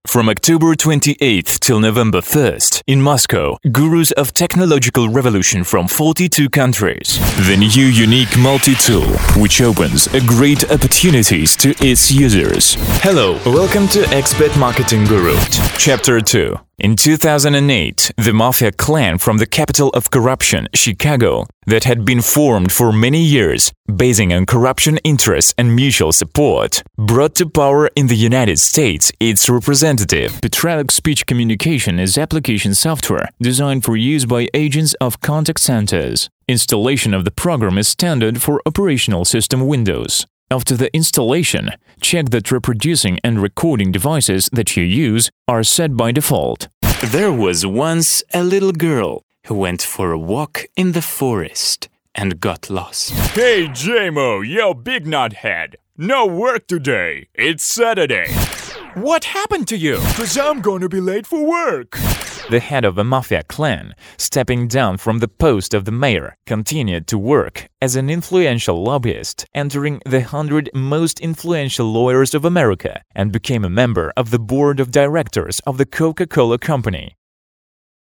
From October 28th till November 1st, in Moscow, gurus of technological revolution from 42 countries. The new unique multi-tool, which opens a great opportunities to its users. Hello, welcome to Expert Marketing Guru. Chapter 2. In 2008, the mafia clan from the capital of corruption, Chicago, that had been formed for many years, basing on corruption interests and mutual support, brought to power in the United States its representative. Petrelec Speech Communication is application software designed for use by agents of contact centers. Installation of the program is standard for operational system Windows. After the installation, check that reproducing and recording devices that you use are set by default. There was once a little girl who went for a walk in the forest and got lost. Hey, J-Mo, yo big nuthead. No work today. It's Saturday. What happened to you? 'Cause I'm gonna be late for work. The head of a mafia clan, stepping down from the post of the mayor, continued to work as an influential lobbyist, entering the 100 most influential lawyers of America, and became a member of the board of directors of the Coca-Cola Company.